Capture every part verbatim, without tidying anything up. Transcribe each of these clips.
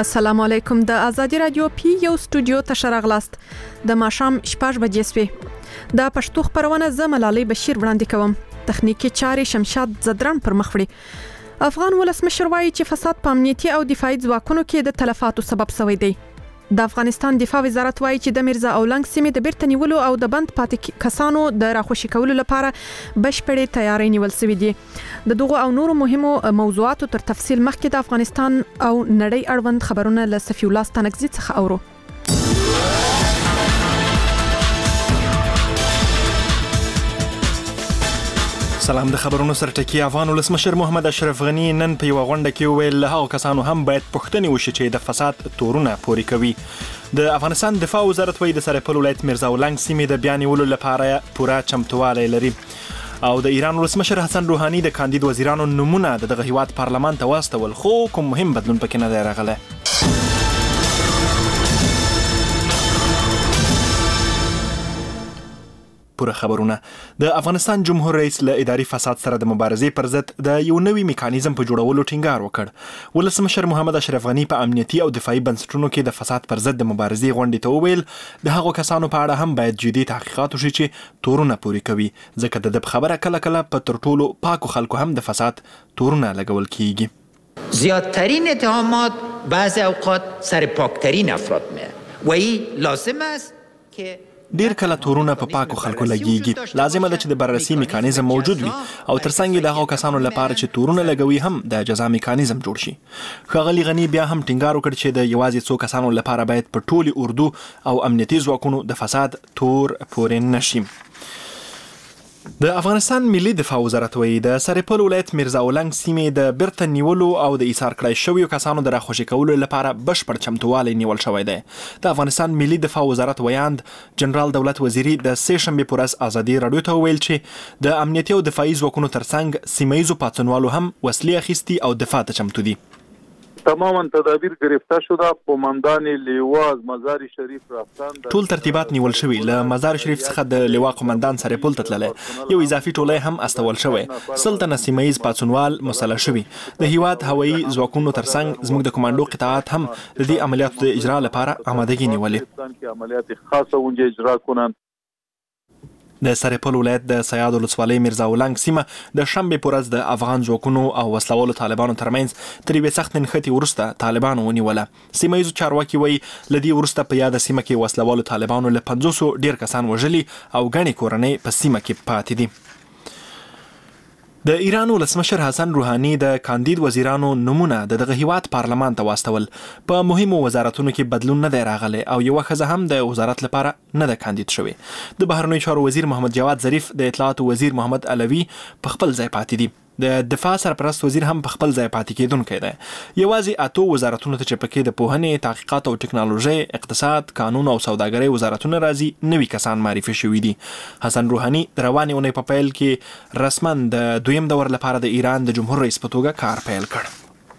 السلام علیکم. د آزادی رادیو پی یو استودیو ته شراغلاست. د ماشام شپږ بجې سوي. د پښتو خبرونه ز ملالۍ بشیر وړاندې کوم. تخنیکی چارې شمشاد زدران پر مخ وړي. افغان ولسمشر وایي چې فساد په امنیتي او دفاعي ځواکونو کې د تلفاتو سبب شوی دی. د افغانستان دفاع وزارت وایي چې د میرزا اولنګ سیمې د بیرته نیولو او د بند پاتې کسانو د راخوشي کولو لپاره بشپړې تیاری نیول شوې دي. د دغو او نورو مهمو موضوعاتو تر تفصیل مخکې د افغانستان او نړۍ اړوند خبرونه له صفي الله ستانکزي څخه اورو. سلام. د خبرونو سرټکی. افغان ولسمشر محمد اشرف غنی نن په یو غونډه کې ویل هغه کسانو هم باید پوښتنې وشي چې د فساد تورونه پوري کوي. د افغانستان دفاع وزارت وایي د سرپل ولایت میرزا اولنګ سیمې د بیان نیولو لپاره پوره چمتووالی لري. او د ایران ولسمشر حسن روحاني د کاندید وزیرانو نمونه د دغه هیواد پارلمان ته واستول، خو کوم مهم بدلون پکې نه دی راغلی. پوره خبرونه. د افغانستان جمهور رئیس له اداري فساد سره د مبارزې پر ضد د یو نوي میکانیزم په جوړولو ټینګار وکړ. ولسمشر محمد اشرف غنی په امنیتي او دفاعي بنسټونو کې د فساد پر ضد د مبارزې غونډې ته وویل د هغو کسانو په اړه هم باید جدي تحقیقات وشي چې تورونه پوري کوي، ځکه د دې خبره کله کله په تر ټولو پاکو خلکو هم د فساد تورونه لګول کیږي. زیادترین اتهامات بعض اوقات سر پاکترین افراد میاد و این لازم است که ډیر کله تورونه په پاکو خلکو لګیږي. لازمه ده چې د بررسي میکانیزم موجود وي او ترڅنګ د هغو کسانو لپاره چې تورونه لګوي هم د جزا میکانیزم جوړ شي. ښاغلي غنی بیا هم ټینګار وکړ چې د یوازې څو کسانو لپاره باید په ټولي اردو او امنیتي ځواکونو د فساد تور پورې نشي. د افغانستان ملي دفاع وزارت وایي د سرپل ولایت میرزا اولنګ سیمې د بیرته نیولو او د ایثار کړای شویو کسانو د راخوشي کولو لپاره بشپړ چمتووالی نیول شوی دی. د افغانستان ملي دفاع وزارت ویاند جنرال دولت وزیری د سې شنبې پر ورځ ازادي رادیو ته ویل چې د امنیتي او دفاعي ځواکونو ترڅنګ سیمایي پاڅونوالو هم وسلې اخیستي او دفاع ته چمتو دي. تماما تدابیر گرفته شده. قماندان لیوا از مزار شریف رفتن. ټول ترتیبات نیول شوي. له مزار شریف څخه د لیوا قماندان سرپل ته تللی. یو اضافي ټولی هم استول شوی. سل تنه سیمه ییز پاڅونوال مسلح شوي. د هیواد هوایي ځواکونو ترڅنګ زموږ د کمانډو قطاعات هم د دې عملیاتو د اجرا لپاره آمادګي نیولې. عملیات خاصه اونجا اجرا کنن. د سرپل ولایت د سیاد ولسوالۍ میرزا اولنګ سیمه د شنبې پر ورځ د افغان ځواکونو او وسلوالو طالبانو ترمنځ تر یوې سختې نښتې وروسته طالبانو ونیوله. سیمه ییزو چارواکي وایي له دې وروسته په یاده سیمه کې وسلوالو طالبانو له پنځوسو ډیر کسان وژلي او ګڼې کورنۍ په سیمه کې پاتې دي. د ایران ولسمشر حسن روحاني د کاندید وزیرانو نمونه د دغه هیواد پارلمان ته واستول. په مهمو وزارتونو کې بدلون نه دی راغلی او یوه ښځه هم د وزارت لپاره نه ده کاندید شوې. د بهرنیو چارو وزیر محمد جواد ظریف، د اطلاعاتو وزیر محمد علوي په خپل ځای پاتې دي. د دفاع سرپرست وزیر هم په خپل ځای پاتې کېدونکی دی. یوازې اتو وزارتونو ته چې پکې د پوهنې، تحقیقات او ټکنالوژۍ، اقتصاد، قانون او سوداګرۍ وزارتونه راځي نوي کسان معرفي شوي دي. حسن روحاني د روانې اونۍ په پیل کې رسما د دویم دور لپاره د ایران د جمهور رئیس په توګه کار پیل کړ.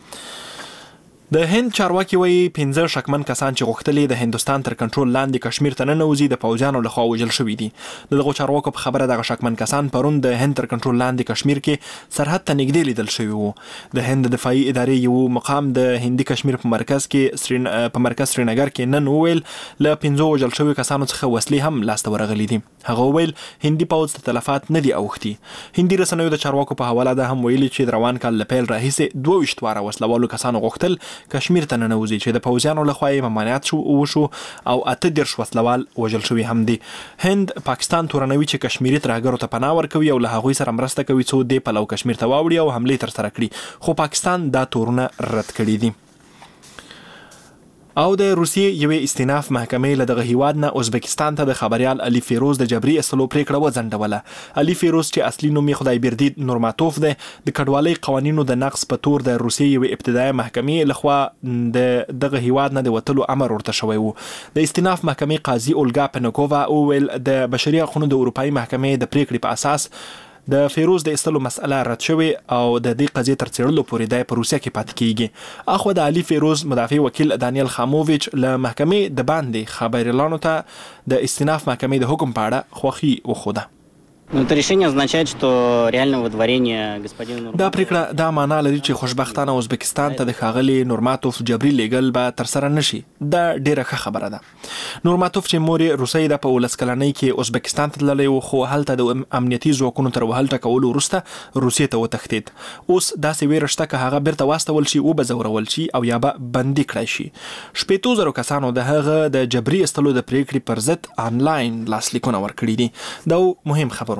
د هند چارواکي وایي پنځه شکمن کسان چې غوښتلې د هندوستان تر کنټرول لاندې کشمیر ته ننوځي د پوځیانو لخوا وژل شوي دي. د دغو چارواکو په خبره دغه شکمن کسان پرون د هند تر کنټرول لاندې کشمیر کې سرحد ته نږدې لیدل شوي وو. د هند دفاعي ادارې یو مقام د هندي کشمیر په مرکز کې سرین په مرکز سرینګر کې نن وویل له پنځو وژل شویو کسانو څخه وسلې هم لاسته ورغلي دي. هغه وویل هندي پوځ ته تلفات نه دي اوښتي. هندي رسنیو د چارواکو په حواله ده هم ویلي چې د روان کال له پیل راهیسې دوه ویشت واره وسلوالو کسانو غوښتل کشمیر ته ننوځي چې د پوځیانو لخوا یې ممانعت شو وشو او اته دېرش وسلوال وژل شوي هم دي. هند پاکستان تورنوي چې کشمیري ترهګرو ته پناه ورکوي او له هغوی سره مرسته کوي څو دې پلو کشمیر ته واوړي او حملې ترسره کړي، خو پاکستان دا تورونه رد کړي دي. او د روسیې یوې استیناف محکمې له دغه هیواد نه ازبکستان ته د خبریال علي فیروز د جبري ایستلو پریکړه وځنډوله. علي فیروز چې اصلي نوم یې خدایبردید نورماتوف دی، د کډوالۍ قوانینو د نقض په تور د روسیې یوې ابتدایي محکمې لخوا د دغه هیواد نه د وتلو امر ورته شوی و. د استیناف محکمې قاضي اولګا پنکووا وویل د بشري حقوقو د اروپایي محکمې د پریکړې په اساس د فیروز د ایستلو مسأله رد شوې او د دې قضیې تر څېړلو پورې دی په روسیه کې پاتې کیږي. اخو د علي فیروز مدافع وکیل دانیل خاموویچ له محکمې د باندې خبریالانو ته د استیناف محکمې د حکم په اړه خوښي وښوده. Но это решение означает, что реальное выдворение господина دا پریکړه دا معنا لري چې خوشبختانه ازبکستان ته د ښاغلي نورماتوف جبري لیږل به ترسره نشي. دا ډیره ښه خبره ده. نورماتوف چې مور یې روسۍ ده په ولس کلنۍ کې ازبکستان ته تللی و، خو هلته د امنیتي ځواکونو تر وهل ټکولو وروسته روسیې ته وتښتېد. اوس داسې ویره شته که هغه بیرته واستول شي، وبځورول شي او یا به بندي کړی شي. شپېتو زرو کسانو د هغه د جبري ایستلو د پریکړې پر ضد آنلاین لاسلیکونه ورکړي دي. دا مهم خبرونه.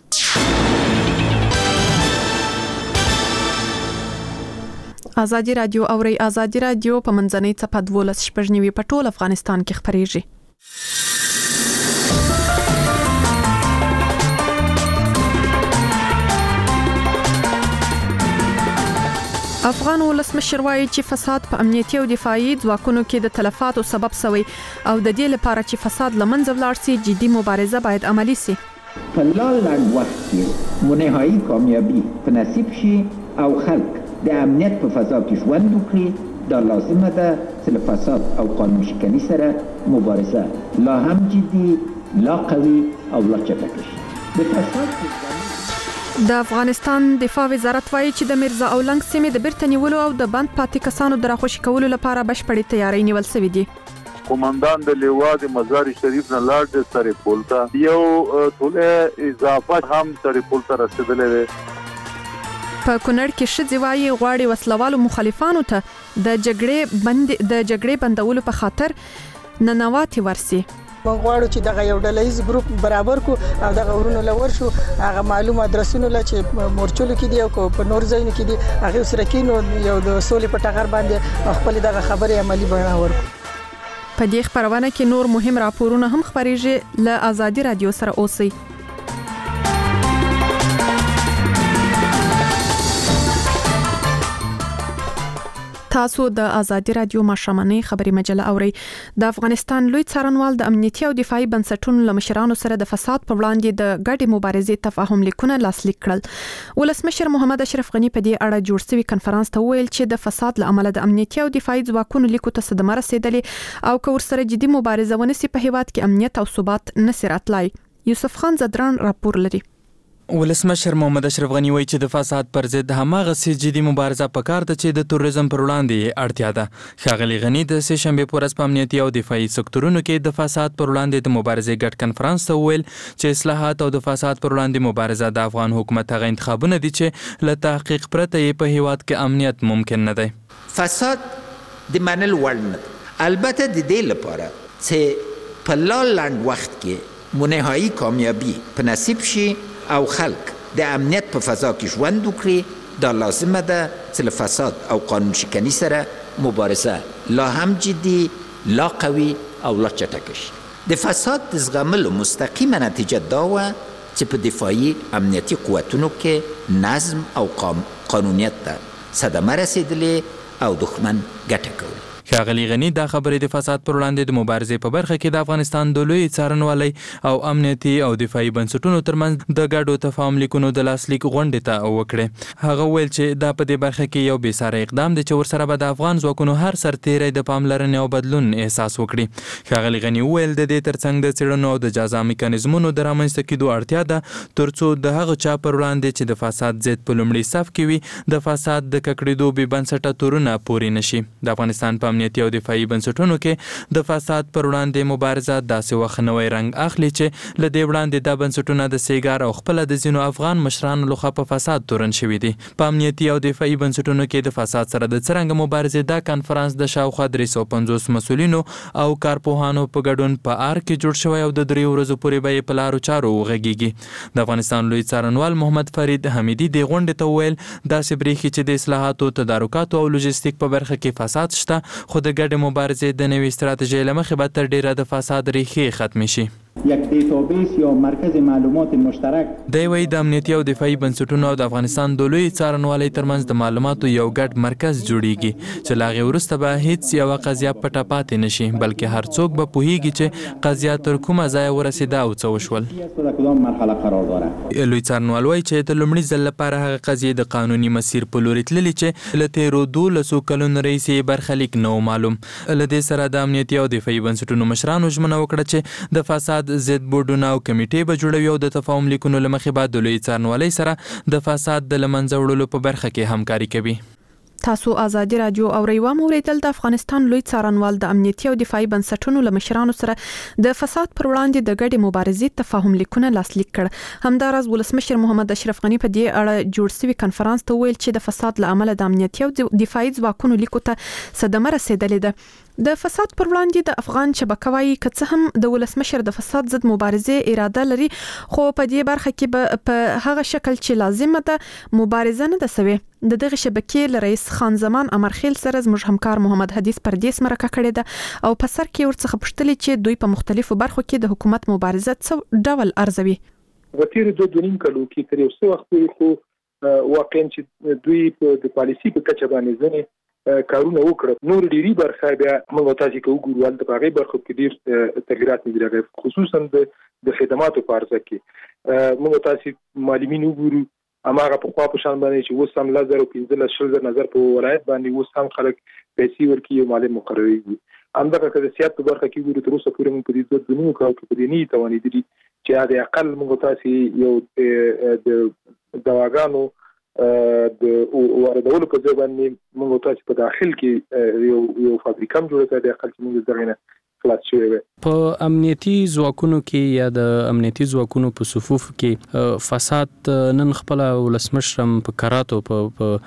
ازادي رادیو اوري ازادي رادیو په منځنۍ څپه دولس شپږ نیوي په ټول افغانستان کې خبريږي. افغان ولسمشر وایي چې فساد په امنیتي او دفاعي ځواکونو کې د تلفاتو سبب شوی او د دې لپاره چې فساد لمنځه ولاړ شي جدي مبارزه باید عملی شي. په لا لنډ وخت کې منهایی کامیابی په نصیب شي او خلک د امنیت په فضا کې ژوند وکړي. دا لازمه ده چې له فساد او قانون شکنی سره مبارزه لا هم جدي، لا قوي او لا چټکه شي. د فساد د افغانستان دفاع وزارت وایي چې د میرزا اولنګ سیمې د بیرته نیولو او د بند پاتې کسانو د راخوشي کولو لپاره بشپړې تیاری نیول شوې دي. قومندان د لیوا د مزار شریف نه لاړ د سرپل ته یو ټوله اضافه هم سرپل ته رسیدلې ده. په کونړ کې شذ وایي غواړي وسلوالو مخالفانو ته د جګړې بند د جګړې بندولو په خاطر ننواتي ورسي. موږ غواړو چې دغه یو ډلهیز ګروپ برابر کو او دغه ورونو لور شو هغه معلومه ادرسونو ل چې مورچلو کې دی او په نور ځایونو کې دی هغه سره کینو یو د سولې په ټغر باندې خپل دغه خبره عملی بڼه ورکو. په دې خبرونه کې نور مهم راپورونه هم خبريږي. له ازادي رادیو سره اوسئ. تاسو د ازادي رادیو ماشوماني خبري مجله اوري. د افغانستان لوی څارنوال د امنیتي او دفاعي بنسټونو لمشرانو سره د فساد په وړاندې د ګډې مبارزې تفاهم لیکونه لاسلیک کړل. ولسمشر محمد اشرف غنی په دې اړه جوړ شوی کنفرانس ته ویل چې د فساد لامل د امنیتي او دفاعي ځواکونو لیکو ته صدمه رسیدلې او که ورسره جدي مبارزه ونسي په هیواد کې امنیت او ثبات نسي راتلای. یوسف خان زدران راپور لري. ولسمشر محمد اشرف غنی وایي چې د فساد پر ضد هماغه سي جدي مبارزه پکار ده چې د توریزم پر وړاندې اړتیا ده. ښاغلي غنی د سه شنبه پر ورځ په امنیتي او دفاعي سکتورونو کې د فساد پر وړاندې د مبارزې ګډ کنفرانس ته ویل چې اصلاحات او د فساد پر وړاندې مبارزه د افغان حکومت هغه انتخابونه دي چې له تحقیق پرته په هیواد کې امنیت ممکن نه دی. فساد د منل وړ نه ده، البته د دې لپاره چې په لا لنډ وخت کې منهایی کامیابی په نصیب شي او خلق د امنیت په فضا کې ژوند وکړي. دا لازمه ده چې له فساد او قانون شکنی سره مبارزه لا هم جدي، لا قوي او لا چټکه شي. د فساد د زغملو مستقیمه نتیجه دا وه چې په دفاعي امنیتي قوتونو کې نظم او قانونیت ته صدمه رسیدلې او دښمن ګټه کوله. ښاغلي غنی دا خبرې د فساد پر وړاندې د مبارزې په برخه کې د افغانستان د لوی څارنوالۍ او امنیتي او دفاعي بنسټونو ترمنځ د ګډو تفاهم لیکونو د لاسلیک غونډې ته وکړې. هغه ویل چې دا په دې برخه کې یو بې ساري اقدام دی چې ورسره به د افغان ځواکونو هر سرتیری د پاملرنې او بدلون احساس وکړي. ښاغلي غنی ویل د دې ترڅنګ د څېړنو او د جزا میکانیزمونو د رامنځته کېدو اړتیا ده ترڅو د هغه چا پر وړاندې چې د فساد ضد په لومړي صف کې وي د فساد د ککړېدو بې بنسټه تورونه پورې نشي. د افغانستان په امنیتي او دفاعي بنسټونو کې د فساد پر وړاندې مبارزه داسې وخت نوی رنګ اخلي چې له دې وړاندې دا بنسټونه د سیګار او خپل د ځینو افغان مشرانو لخوا په فساد تورن شوي دي. په امنیتي او دفاعي بنسټونو کې د فساد سره د څرنګه مبارزې دا کنفرانس د شاوخوا درې سوه پنځوس مسؤلینو او کارپوهانو په ګډون په ار کې جوړ شوی او د دریو ورځو پورې به یې په لارو چارو وغږیږي. د افغانستان لوی څارنوال محمد فرید حمیدي د غونډې ته ویل داسې برېښي چې د اصلاحاتو تدارکاتو او لوجستیک په برخه کې فساد شته، خو د ګډې مبارزې د نوې ستراتیژۍ له مخې به تر ډیره د فساد ریښې ختمې شي. یک دیتابیس یا مرکز معلومات مشترک دی وایي د امنیتي او دفاعي بنسټونو او د افغانستان د لوی څارنوالۍ ترمنځ د معلوماتو یو ګډ مرکز جوړیږي چې له هغې وروسته به هیڅ یوه قضیه پټه پاتې نه شي، بلکې هر څوک به پوهیږي چې قضیه تر کومه ځایه ورسېده او څه وشول. لوی څارنوال وایي چې د لومړي ځل لپاره هغه قضیې د قانوني مسیر په لوري تللي چې له تېرو دولسو کلونو راهیسې یې برخلیک نه و معلوم. له دې سره د امنیتي او دفاعي بنسټونو مشرانو ژمنه وکړه چې د فساد فساد ضد بورډونه او کمیټې به جوړوي او د تفاهم لیکونو له مخې به د لوی څارنوالۍ سره د فساد د له منځه وړلو په برخه کې همکاري کوي. تاسو آزادي رادیو او ریوا موریدل د افغانستان لوی څارنوال د امنیتي او دفاعي بنسټونو له مشرانو سره د فساد پر وړاندې د ګډې مبارزې تفاهم لیکونه لاسلیک کړ. همداراز ولسمشر محمد اشرف غنی په دې اړه جوړ شوی کنفرانس ته ویل چې د فساد له امله د امنیتي او دفاعي ځواکونو لیکو ته صدمه رسیدلې ده. د فساد پر وړاندې د افغان شبکه وايي که څه هم د ولسمشر د فساد ضد مبارزې اراده لري خو په دې برخه کې به په هغه شکل چې لازمه ده مبارزه نه ده سوي. د دغه شبکې له رئیس خان زمان امرخیل سره زموږ همکار محمد حدیث پردیس مرکه کړې ده او په سر کې ورڅخه پوښتلې چې دوی په مختلفو برخو کې د حکومت مبارزه څه ډول ارزوي. وتیر د دونیم کلو کې تر یو څه وخت خو واقعا چې دوی په پالیسي په کچه باندې ځنې کارونه وکړه نور ډیری برخه بیا موږ تاسو کې وګورو د هغه برخو کې ډیر تغیرات نه راغلي خصوصا د خدماتو په ارزه کې موږ تاسو معلومین وګورو اماغه په خوا په شان باندې چې وسم لزر او پنځه شل نظر په ولایت باندې وسم خلک پیسې ورکي او مالی مقرري همدغه که د سیاست په برخه کې وګورو تر اوسه پورې موږ په دې دوه دنیو کې په دې نه توانې دي چې د اقل موږ تاسو یو د دواګانو د واردولو په ځای باندې موږ تاسو په داخل کې یو یو فابریکه جوړه کړې د اقل چې موږ دغه نه خلاص شوی په امنیتي ځواکونو کې یا د امنیتي ځواکونو په صفوف کې فساد نن خپل ولسمشرم په کراتو په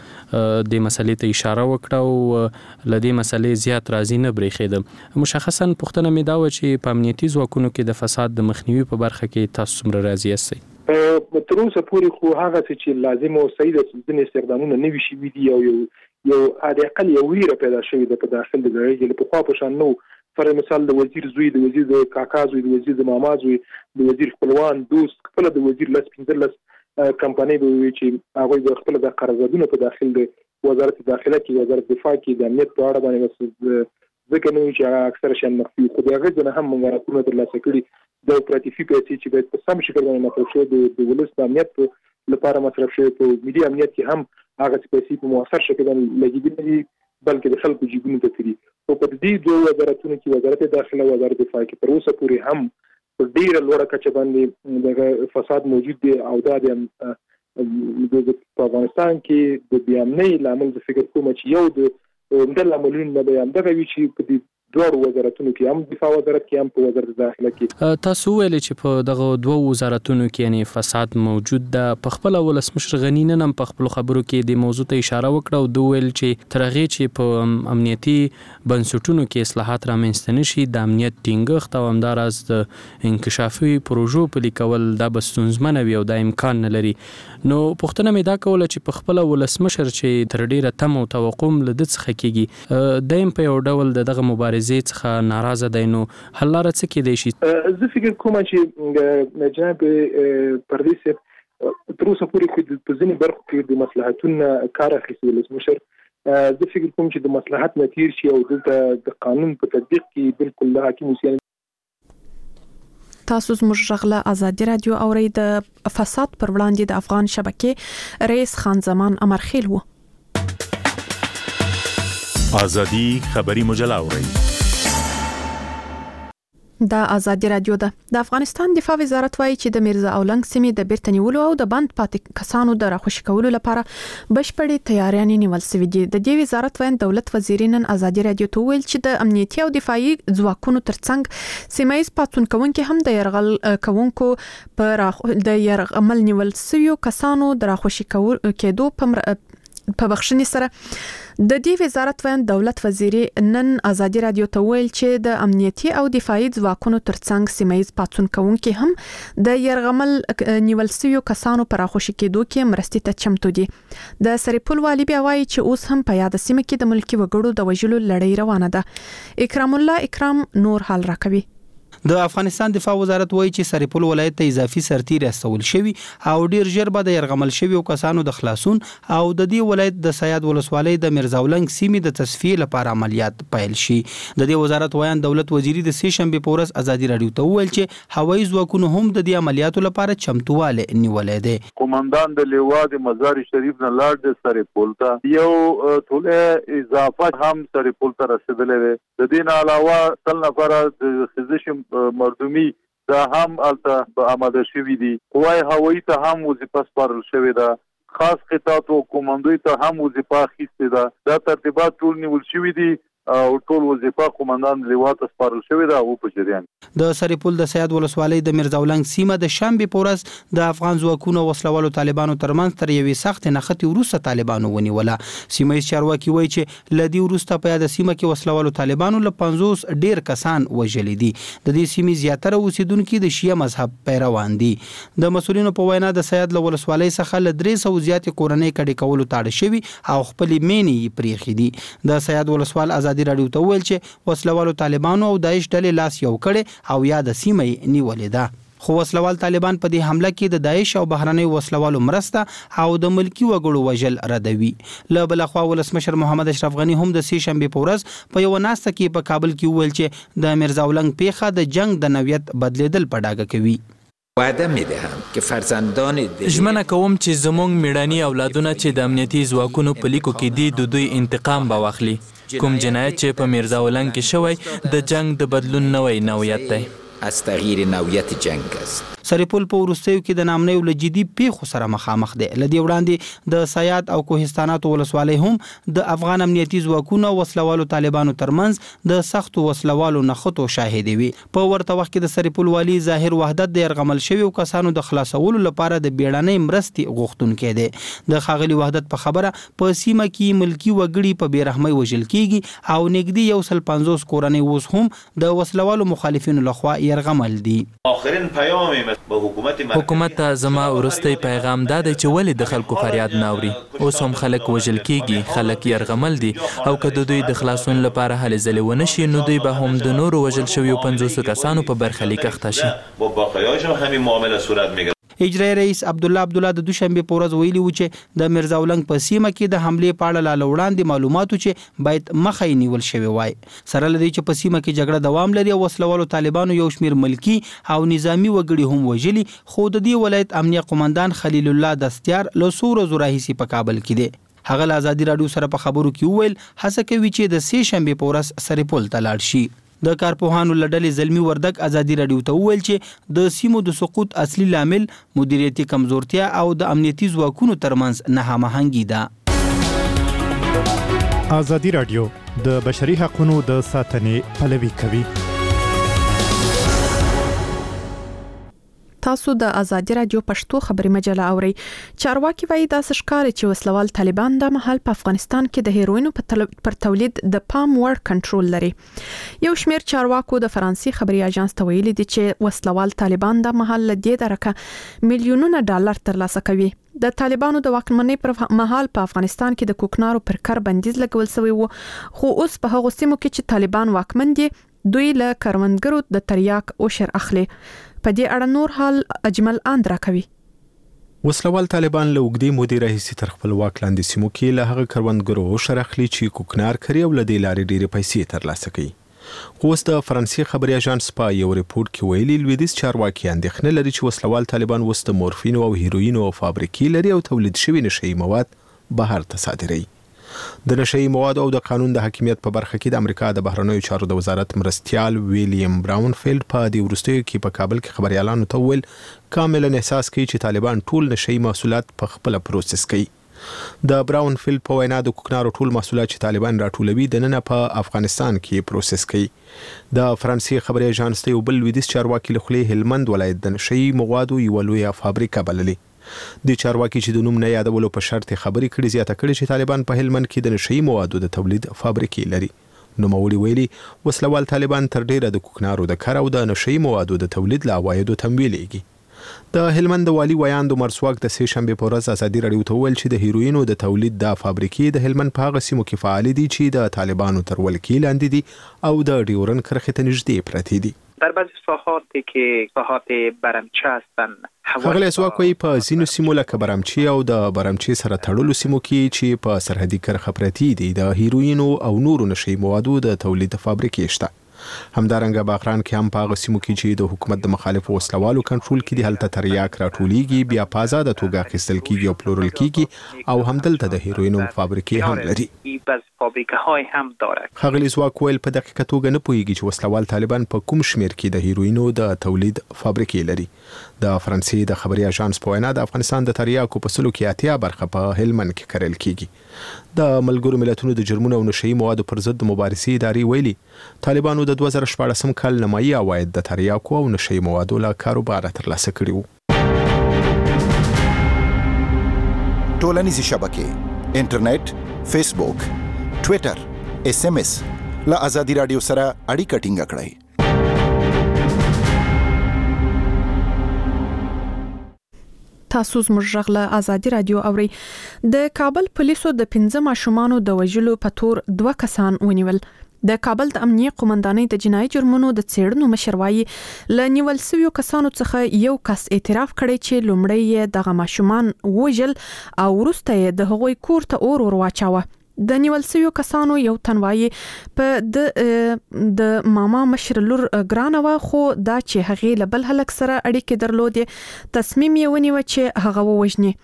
د مسلې ته اشاره وکړه او لدې مسلې زیات راضي نه بریښید. مشخصا پوښتنه مې دا و چې په امنیتي ځواکونو کې د فساد د مخنیوي په برخه کې تاسو څومره راضي یاست؟ تر اوسه پورې خو هغه چې لازم او صحیح د ځینې استخدامونه نه وي شوي دي او یو یو د اقل یو ویره پیدا شوې ده په داخل د ځای په خوا په شان نو پر مثال د وزیر زوی د وزیر د کاکا زوی د وزیر د ماما زوی د وزیر خپلوان دوست خپل د وزیر لس پنځلس کمپنۍ به وي چې هغه د خپل د قراردادونو په داخل د وزارت داخله کې وزارت دفاع کې د امنیت په اړه باندې ځکه نو چې اکثر شان مخفي خو دغه ځنه هم موږ راټول ترلاسه کړي د پراتیفي پیسې چې په سم شکل باندې مصرف شوی د ولس د امنیت لپاره مصرف شوی په ملي امنیت کې هم هغه پیسې په موثر شکل باندې لګیدلې بلکې د خلکو جیبونو ته تیري او په دې دوه وزارتونو کې وزارت داخله او وزارت دفاع کې تر اوسه پورې هم په ډیره لوړه کچه باندې د فساد موجود دی او دا د په افغانستان کې د بیامنۍ لامل د فکر کوم چې یو د د لاملونو نه بیان دغه وی چې په دې دوه وزارتونو کې هم دفاع وزارت کې هم په وزارت داخله کې تاسو ویل چې په دغه دوه وزارتونو کې یعنی فساد موجود ده. په خپل ولسمشر غنی نن هم په خپل خبرو کې د موضوع ته اشاره وکړه او دوی ویل چې ترغه چې په امنیتي بنسټونو کې اصلاحات رامنځته نشي د امنیت ټینګښت او همداراز د انکشافي پروژو په لیکول دا بستونزمنه وي او د امکان نه لري. نو پوښتنه مې دا کوله چې په خپل ولسمشر چې تر ډیره تم او توقع لد څخه کیږي دایم په یو ډول دغه مبارزې څخه ناراضه دی نو حل لاره څه کېدای شي؟ زه فکر کوم چې جناب پردیس تر اوسه پورې په ځینې برخو کې د مصلحتونو کار اخیستل ولسمشر زه فکر کوم چې د مصلحت نه تیر شي او د قانون په تطبیق کې بالکل د حاکم اوسیان. تاسو زموږ غږ آزادي رادیو اورئ. د فساد پر وړاندې د افغان شبکې رئیس خان زمان امرخیل و. آزادي خبری مجله اورئ. دا آزادي رادیو ده. د افغانستان دفاع وزارت وایي چې د میرزا اولنګ سیمې د بیرته نیولو او د بند پاتې کسانو د راخوشي کولو لپاره بشپړې تیاریانې نیول شوې دي. د دې وزارت وایي دولت وزیر نن آزادي رادیو ته ویل چې د امنیتي او دفاعي ځواکونو ترڅنګ سیمایي پاتون کوونکو هم د يرغل کوونکو پر د يرغمل نیول شویو کسانو د راخوشي کېدو په په بخښنې سره د دې وزارت وایي دولت وزیر نن آزادي رادیو ته ویل چې د امنیتي او دفاعي ځواکونو ترڅنګ سیمایي پاتون کوونکو هم د يرغمل نیول شویو کسانو پر راخوشي کېدو کې مرستې ته چمتو دي. د سریپول والی بیا وایي چې اوس هم په یاد سیمه کې د ملکی وګړو د وژلو لړۍ روانه ده. اکرام الله اکرام نور حال راکوي. د افغانستان دفاع وزارت وایي چې سریپول ولایت ته اضافي سرتیر استول شوی او ډیر ژر به د يرغمل شویو کسانو د خلاصون او د دې ولایت د سیاد ولسوالۍ د میرزا اولنګ سیمې د تصفیه لپاره عملیات پیل شي. د دې وزارت وایي دولت وزیری د سې شنبه په ورځ آزادي رادیو ته ویل چې هوایي ځواکونو هم د دې عملیاتو لپاره چمتواله نیولې ده. قومندان د لیوا د مزار شریف نه لاړ د سریپول ته یو ټوله اضافه هم سریپول ته رسیدلې ده. د دې نه علاوه تل نفر د خزش مردمی دا هم البته به آماده شوي دي. قوای هوایي ته هم وظیفه سپارل شوې ده، خاص قطاعت او کمانډوي ته هم وظیفه اخیستې ده. دا ترتیبات ټول نیول شوي دي او ټول وظیفه قومندان لیوا ته سپارل شوې ده او په جریان. د سرپل د سیاد ولسوالۍ د میرزاولنګ سیمه د شنبې په ورځ د افغان ځواکونو وسلوالو طالبانو ترمنځ تر یوې سخت نښتې وروسته طالبانو ونیوله. سیمه ییز چارواکي وایي چې له دې وروسته په یاده سیمه کې وسلوالو طالبانو له پنځوس ډیر کسان وژلي دي. د دې سیمې زیاتره اوسیدونکي د شیعه مذهب پیروان دي. د مسؤلینو په وینا د سیاد له ولسوالۍ څخه له درې سوه زیاتې کورنۍ کډې کولو تاړه شوي او خپلې مینې یې پرېښي دي. د سیاد ولسوال ازادي راډیو ته وویل چې وسلوالو طالبانو او داعش ډلې لاس یو کړي او یا د سیمه یې نیولې ده. خو وسلوال طالبان په دې حمله کې د داعش او بهرنۍ وسلوالو مرسته او د ملکی وګړو وژل ردوي. له بل خوا ولسمشر محمد اشرف غنی هم د سې شنبې په ورځ په یو ناسته کې په کابل کې وویل چې د میرزاولنګ پیښه د جنگ د نوعیت بدلیدل په ډاګه کوي. وعده میدهم که فرزندان ژمنه کوم چې زموږ میړني اولادونه چې د امنیتي ځواکونو په لیکو کې دي د دوی انتقام به واخلي. کوم جنایت چې په میرزاولنګ کې شوی د جنگ د بدلون نوی نوعیت دی. از تغییر نوعیت جنگ است. سرپل په وروستیو کې د نامنۍ له جدي پیښو سره مخامخ دی. لدی وړاندې د سیاد او کوهستانات ولسوالۍ هم د افغان امنیتي ځواکونو او وسلوالو طالبانو ترمنځ د سختو وسلوالو نښتو شاهدي وي. په ورته وخت کې د سرپل والی ظاهر وحدت د يرغمل شویو کسانو د خلاصولو لپاره د بیړنۍ مرستې غوښتونکی دی. د ښاغلي وحدت په خبره په سیمه کې ملکی وګړي په بیرحمۍ وژل کیږي او نږدې یو سل پنځوس کورنۍ اوس هم د وسلوالو مخالفینو لخوا يرغمل دي. آخرین پیام حکومت ته زما وروستی پیغام دا دی چې ولې د خلکو فریاد ناوري. اوس هم خلک وژل کیږي، خلک یرغمل دي او که د دوی د خلاصون لپاره هلې ځلې ونه شي نو دوی به هم د نورو وژل شویو پنځوسو کسانو په برخلیک اخته شي. با باقیاشون همین معامله صورت میگیره. اجرایي رئیس عبدالله عبدالله د دوشنبه په ورځ ویلي و چې د میرزاولنګ په سیمه کې د حملې په اړه لا وړاندې معلوماتو چې باید مخه یې نیول شوی وای. سره لدی چې په سیمه کې جګړه دوام لري او وسلوالو طالبانو یو شمیر ملکی او نظامی وګړي هم وژلي، خو د دې ولایت امنیه قومندان خلیل الله دستیار له څو ورځو راهیسې په کابل کې دی. هغه له ازادي راډیو سره په خبرو کې وویل هڅه کوي چې د سې شنبې په ورځ سرپل ته لاړ شي. د کارپوهانو لړلې زلمی وردک ازادي راډیو ته وویل چې د سیمو د سقوط اصلي لامل مدیریتي کمزورتیا او د امنیتي ځواکونو ترمنځ نه هماهنګي ده. ازادي راډیو د بشري حقوقو د ساتنې پلوي کوي. تاسو د ازادي راډیو پښتو خبري مجله اوري. چارواکي وایي دا ښکاري چې وسلوال طالبان د محل په افغانستان کې د هیروینو پر تولید د پام وړ کنټرول لري. یو شمیر چارواکو د فرانسې خبري اژانس ته ویلي دي چې وسلوال طالبان د محل د درکه میلیونونه ډالر ترلاسه کوي. د طالبانو د واکمنۍ پر مهال په افغانستان کې د کوکنارو پر کار بندیز لګول شوی وو، خو اوس په هغه سیمو کې چې طالبان واکمن دي دوی له کروندګرو د تریاک او شر اخلي. په دې اړه نور حال اجمل اندرا کوي. وسلوال طالبان له وګړي مودې راهیسې تر خپل واک لاندې سیمو کې له هغه کروندګرو شر اخلي چې کوکنار کوي او له دې لارې ډېرې پیسې ترلاسه کوي. خو اوس د فرانسې خبري اژانس په یو ریپورت کې ویلي لویدیځ چارواکي اندېښنه لري چې وسلوال طالبان اوس د مورفین او هیروین او فابریکې لري او تولید شوي نشهیي مواد بهر ته صادروي. د نشهیي مواد او د قانون د حاکمیت په برخه کې د امریکا د بهرنیو چارو د وزارت مرستیال ویلیام براونفیلد په دې وروستیو کې په کابل کې خبريالانو ته ویل کاملا احساس کوي چې طالبان ټول نشهیي محصولات په خپل پروسس کوي. د براونفیلد په وینا د کوکنارو ټول محصولات چې طالبان راټولوي د نن په افغانستان کې پروسس کوي. د فرانسې خبري اژانس ته یو بل لویدیځ چارواکي له خولې هلمند ولایت د نشهیي موادو یو لویه فابریکه بللې. د چارواکي چې د نوم نه یادولو په شرط خبري کړي زیاته کړي چې طالبان په هلمند کې د نشهیي موادو د تولید فابریکې لري. نوموړي ویلي وسلوال طالبان تر ډیره د کوکنارو د کار او د نشهیي موادو د تولید له عوایدو تمویلېږي. د هلمند والی ویاند مرسواک د سې شنبې په ورځ ازادي راډیو ته ویل چې د هیروینو د تولید د فابریکې د هلمند په هغه سیمو کې فعال دي چې د طالبانو تر ولکې لاندې دي او د ډیورن کرښې ته نږدې پراته دي. در بعضی ساحاتی که ساحات برمچه هستند خغل اسواک وی په ځینو سیمو لکه برمچی او د برمچی سره تړلو سیمو کې چې په سرحدي کرښه پرتی دي د هیروینو او نورو نشهیي موادو د تولید فابریکې شته. همدارنګه باغران کې هم په هغه سیمو کې چې د حکومت د مخالفو وسلوالو کنټرول کې دي هلته تریاک راټولیږي، بیا په آزاده توګه اخیستل کیږي او پلورل کیږي او همدلته د هیروینو فابریکې هم لري. فابریکه های هم دارد. ښاغلي ځواک ویل په دقیقه توګه نه پوهیږي چې وسلوال طالبان په کوم شمیر کې د هیروینو د تولید فابریکې لري. د فرانسې د خبري اژانس په وینا د افغانستان د تریاکو په سلو کې اتیا برخه په هلمند کې کرل کیږي. د ملګرو ملتونو د جرمونو او نشئی موادو پر ضد مبارزې ادارې ویلي طالبانو د دوه زره شپاړسم کال نیمایي عواید د تریاکو او نشئی موادو له کاروبار ترلاسه کړي وو. ټولنیزې شبکې انټرنیټ، فیسبوک، ټوئیټر، ایس ام ایس له ازادي رادیو سره اړیکه ټینګه کړئ. تاسو زموږ غږ له ازادي رادیو اورئ. د کابل پولیسو د پنځه ماشومانو د وژلو په تور دوه کسان ونیول. د کابل د امنیه قومندانۍ د جنایي جرمونو د څېړنو مشر وایي له نیول شویو کسانو څخه یو کس اعتراف کړی چې لومړی یې دغه ماشومان وژل او وروسته یې د هغوی کور ته اور ور واچاوه. د نیول شویو کسانو یو تن وایي په د د ماما مشر لور ګرانه وه، خو دا چې هغې له بل هلک سره اړیکې درلودې تصمیم یې ونیوه چې هغه ووژني.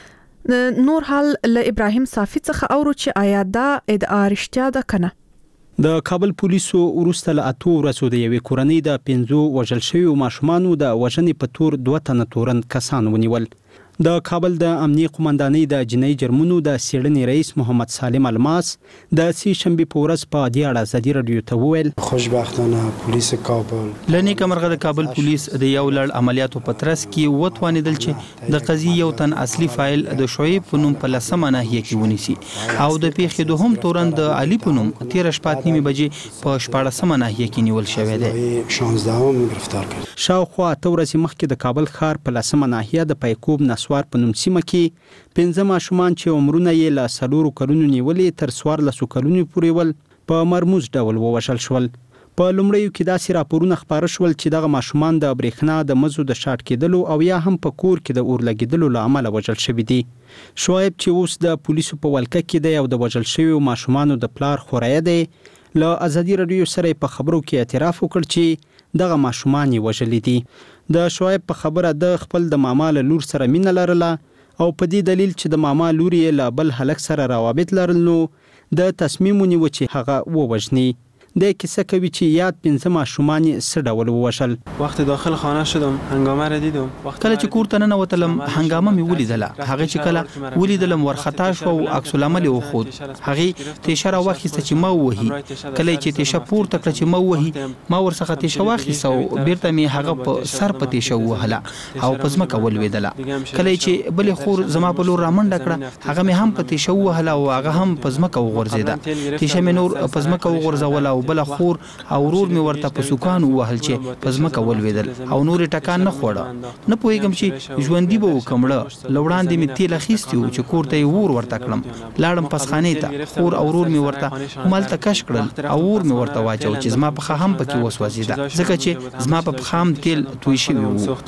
نور حال له ابراهیم صافي څخه اورو چې آیا دا ادعا رښتیا ده که نه. د کابل پولیسو وروسته له اتو ورځو د یوې کورنۍ د پنځو وژل شویو ماشومانو د وژنې په تور دوه تنه تورن کسان ونیول. د کابل د امنیه قومندانۍ د جنایي جرمونو د څېړنې رئیس محمد سالم الماس د سې شنبې په ورځ په دې اړه ازادي رادیو ته وویل خوشبختانه پولیس کابل له نیکه مرغه د کابل پولیس د یو لړ عملیاتو په ترڅ کې وتوانېدل چې د قضیې یو تن اصلي فایل د شعیب په نوم په لسمه ناحیه کې ونیسي او د پیښې دوهم تورن د علي په نوم تېره شپه اته نیمې بجې په شپاړسمه ناحیه کې نیول شوی دی. شانزدهم گرفتار کړ. شاوخوا اته ورځې مخکې د کابل ښار په لسمه ناحیه د پیکوب نسوار په نوم سیمه کې پنځه ماشومان چې عمرونه یې له څلورو کلونو نیولې تر څوارلسو کلونو پورې ول په مرموز ډول ووژل شول. په لومړیو کې داسې راپورونه خپاره شول چې دغه ماشومان د برېښنا د مزو د شارټ کېدلو او یا هم په کور کې د اور لګېدلو له امله وژل شوي دي. شعیب چې اوس د پولیسو په ولکه کې دی او د وژل شویو ماشومانو د پلار خوریه دی، له ازادي رادیو سره په خبرو کې اعتراف وکړ چې دغه ماشومان یې وژلي دي. د شعیب په خبره د خپل د ماما له لور سره مینه لرله او په دې دلیل چې د ماما لور یې له بل هلک سره روابط لرل نو د تصمیم ونیو چې هغه ووژني. د کیسه کوي چې یاد پنځه ماشومان یې څه ډول ووژل. وقتی داخل خانه شدم هنگامه را دیدم. کله چې کور ته ننوتلم هنگامه مې ولیدله. هغه چې کله ولیدلم ورخطا شو او عکس العمل یې وښود. هغې تیشه راواخیسته چې ما ووهي. کله چې تیشه پورته کړه چې ما ووهي ما ورڅخه تیشه واخیسته او بیرته مې هغه په سر په تیشه ووهله او په ځمکه ولوېدله. کله چې بلې خور زما په لور رامنډه کړه هغه مې هم په تیشه ووهله او هغه هم په ځمکه وغورځېده. تیشه مې نور په ځمکه وغورځوله او بل خور او ورور می ورته په سکان وهل چې په ځمکه ولوېدل او نور ټکان نه خوړه. نه پوهېږم چې ژوندي به وکمړه. له وړاندې مې تیل اخیستي وو چې کور ته یې ور ورته کړم. لاړم پسخانې ته. خور او ورور می ورته همالته کش کړل او ور می ورته واچو چې زما پښه هم پکې وسوځېده ځکه چې زما په پښه هم تیل توی شوی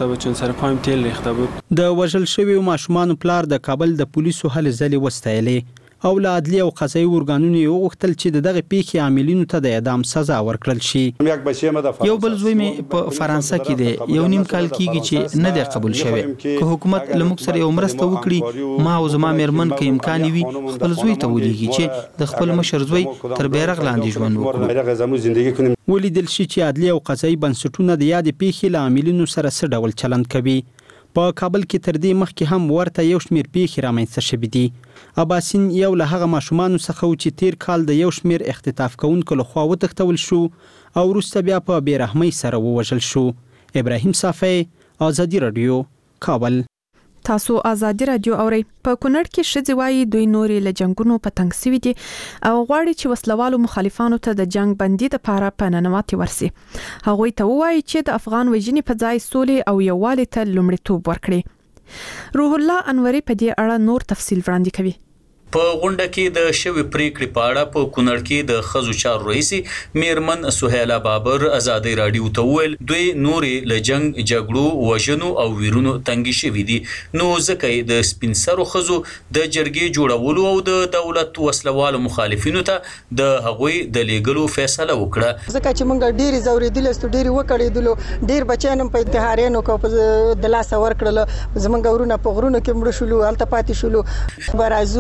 وو. د وژل شویو ماشومانو پلار د کابل د پولیسو هلې ځلې وستایلې او له عدلیه او قضایي ارګانونو یې وغوښتل چې د دغه پیښې عاملینو ته د اعدام سزا ورکړل شي. یو بل زوی مې په فرانسه کې دی، یو نیم کال کېږي چې نه دی قبول شوی. که حکومت له موږ سره یو مرسته وکړي ما او زما مېرمن که امکان وي خپل زوی ته ولیږي چې د خپل مشر زوی تر بیرغ لاندې ژوند وکړو. ولیدل شي چې عدلیه او قضایي بنسټونه د یادې پیښې له عاملینو سره څه ډول چلند کوي. په کابل کې تر دې مخکې هم ورته یو شمېر پیښې رامنځته شوي دي. اباسین یو له هغه ماشومانو څخه و چې تیر کال د یو شمېر اختطاف کوونکو لخوا وتښتول شو او وروسته بیا په بېرحمۍ سره ووژل شو. ابراهیم صافی، ازادي رادیو، کابل. تاسو ازادي رادیو اورئ. په کونړ کې ښځې وایي دوی نورې له جنګونو په تنګ سوي دي او غواړي چې وسلوالو مخالفانو ته د جنګ بندي دپاره په ننواتې ورسي. هغوی ته ووایي چې د افغان وژنې په ځای سولې او یووالي ته لومړیتوب ورکړي. روح الله انوري په دې اړه نور تفصیل وړاندې کوي. په غونډه کې د شوې پریکړې په اړه په کونړ کې د ښځو چارو رئیس میرمن سهیلا بابر ازادي رادیو ته وویل دوی نورې له جنګ جګړو وژنو او ویرونو تنګې شوي دي نو ځکه یې د سپین سرو ښځو د جرګې جوړولو او د دولت وسلوالو مخالفینو ته د هغوی د لیږلو فیصله وکړه. ځکه چې موږ ډېرې ځورېدلې ستو ډېرې وکړېدلو ډېر بچیان هم په انتحارانو کو په د لاسه ورکړل. زموږ ورونه په غرونو کې مړه شولو هلته پاتې شولو. برازو او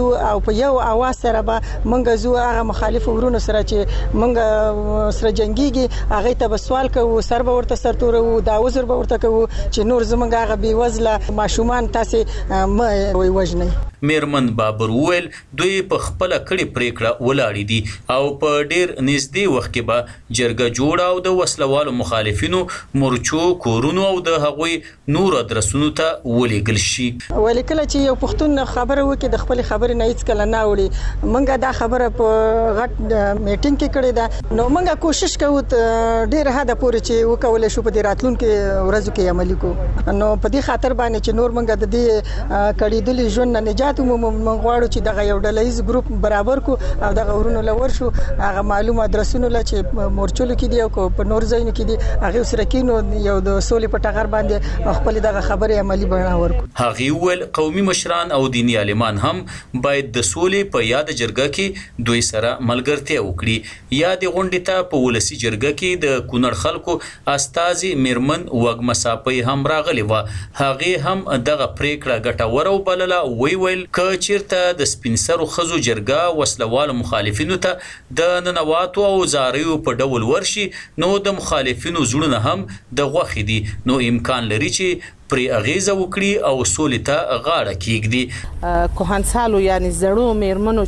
په یو اواز سره به مونږ زو هغه مخالف ورونو سره چې مونږ سره جنگيږي هغه ته به سوال کوو سر به ورته سرتور وو دا وزر به ورته کوو چې نور زمونږ هغه بي وزله ماشومان تاسو مې وژنئ. میرمن بابر وویل دوی په خپل کړي پریکړه ولاړې دي او په ډیر نږدې وخت کې به جرګه جوړه او د وسلوالو مخالفینو مرچو کورونو او د هغوی نور ادرسونو ته ولېږل شي. ولې کله چې یو پښتون خبره وکړي د خپل خبرې نه هیڅ کله نه وړي مونږه دا خبره په غټ میټینګ کې کړې ده نو مونږه کوشش کوو ډیر حد پورې چې وکول شو په دې راتلونکو ورځو کې عملي کو نو په دې خاطر باندې چې نور مونږه د دې کړي ژوند نه نجات مو غواړو چې دغه یو ډلهیز ګروپ برابر کو او دغه ورونو لور شو هغه معلوم ادرسونو ل چې مورچلو کې دی او په نور ځایونو کې دی هغه سره کینو یو د سولې په ټغر باندې خپل دغه خبره عملی بڼه ورکو. هغه ول قومي مشران او دینی عالمان هم باید د سولې په یاد جرګه کې دوی سره ملګرتیا وکړي. یاد غونډې ته په ولسی جرګه کې د کونړ خلکو استازي میرمن وګمساپي هم راغلي و. هغه هم دغه پریکړه ګټوره وبلله وی ویل که چیرته د سپینسرو خزو جرګه وسلوالو مخالفینو ته د ننواتو او زاریو په ډول ورشي نو د مخالفینو زړونه هم د غوښې دي نو امکان لري چې پری اغیزه وکړي او سولې ته غاړه کېږدي. کوهنسالو یعنی زړو میرمنو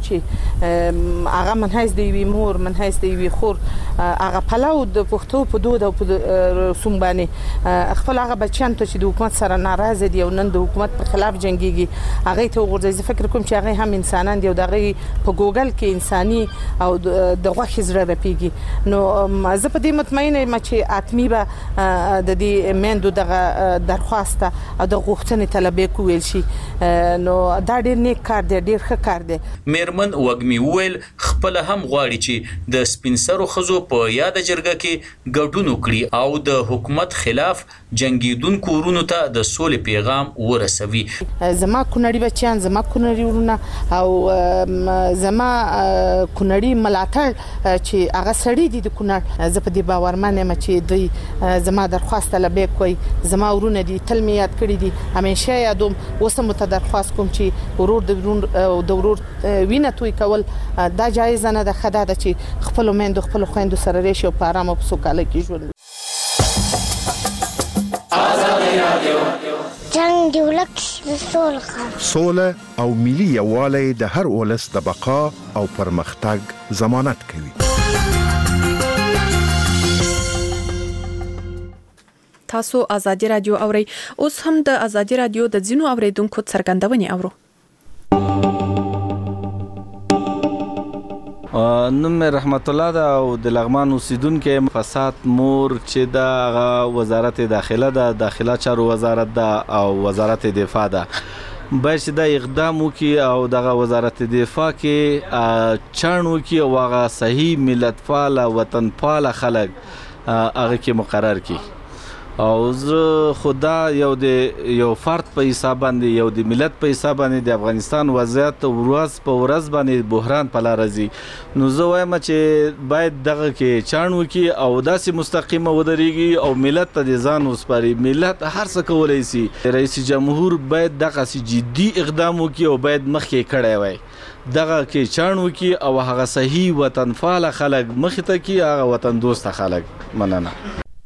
چې هغه منحیث دی وی مور منحیث دی وی خور هغه پلاو د پښتو په دود او په رسوم باندې خپل هغه بچیان ته چې د حکومت سره ناراضه دي او نن د حکومت په خلاف جنگيږي هغه ته ورځي فکر کوم چې هغه هم انسانان دي او دغه په ګوګل کې انساني او د غوښې زړه رپیږي نو زه په دې مطمئنه یم چې اتمی به د دې مندو دغه درخواست او د غوښتنې طلبې کویل شي نو دا ډېر نیک کار دی ډېر ښه کار دی. میرمن وګمی ویل خپل هم غواړي چې د سپینسرو خزو په یاد جرګه کې ګډون وکړي او د حکومت خلاف جنگیدونکو ورونو ته د سولې پیغام ورسوي. زما کونړي بچیان زما کونړي ورونه او زما کونړي ملاتړ چې هغه سړی دي د کونړ زه په دې باورمن یم چې دوی زما درخواست طلبې کوي زما ورونه دي تل می یاد کړی دي همیشه یادوم اوس مت درخواست کوم چې ورور د ورور د ورور وینه توي کول دا جایز نه ده خدای د چې خپل مند خپل خويندو سره ریشو په آرام او سوکاله کې ژوند. جنگ دی ولکه سوله سوله او ملي یووالی د هر ولس د بقا او پرمختګ ضمانت کوي. تاسو ازادي رادیو اورئ اوس هم د ازادي رادیو د ځینو اوریدونکو څرګندونې اورو. نوم رحمت الله دا او د لغمان اوسیدونکو فساد مور چې د وزارت داخله د داخله چارو وزارت دا او وزارت دفاع دا باید چې دا اقدام وکړي او دغه وزارت دفاع کې چانو کې او هغه صحیح ملت فعال وطن فعال خلک هغه کې مقرر کړي او زه خدا یو د یو فرد په حساب باندې یو د ملت په حساب باندې د افغانستان وضعیت ورځ په ورځ باندې بحران په لار راځي نو زه وایم چې باید دغه کې چانو کې او داسې مستقیمه ودرېږي او ملت ته د ځان وسپاري. ملت هر څه کولی شي رئیس جمهور باید دغه جدي اقدام وکړي او باید مخکې کړی وای دغه کې چانو کې او هغه صحیح وطن فعال خلک مخې ته کې هغه وطن دوست خلک. مننه.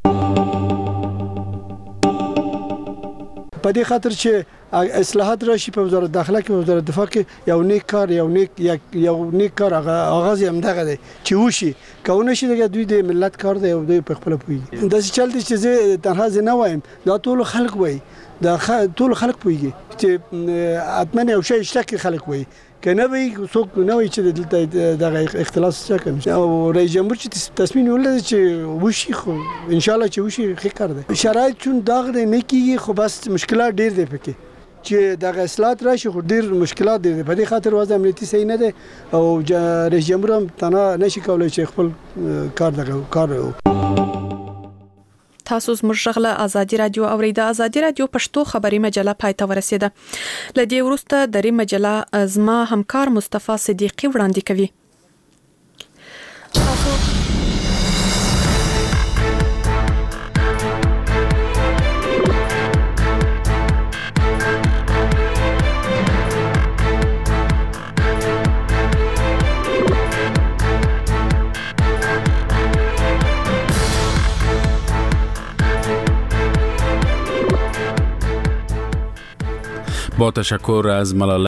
په دې خاطر چې اصلاحات راشي په وزارت داخله کې په وزارت دفاع کې یو نیک کار یو نیک یو نیک کار آغاز هم دغه دی چې وشي کونه شي د دوی د ملت کار دی او دوی په خپل پوي د څه چل دي چې زه تنها نه وایم دا ټول خلک وای دا ټول خلک پويږي چې اتمنه یو شی شته خلک وای کنه وي څوک نه وي چې دلته دغه اختلاف څه کوي او رئیس جمهور چې تصمیم ولري چې وشي خو ان شاء الله چې وشي ښه کار دی. شرایط چون داغ نه کیږي خو بس مشکلات ډیر دي پکې چې دغه اصلاحات راشي خو ډیر مشکلات دي په دې خاطر وضع امنیتي صحیح نه ده او رئیس جمهور هم تنها نشي کولای چې خپل کار دغه کار تاسو زموږ غږ ازادي رادیو اورئ د ازادي رادیو پښتو خبري مجله پای ته ورسیده. لدې ورسته د ری مجله ازما همکار مصطفی صدیقی وړاندې کوي. با تشکر از ملاله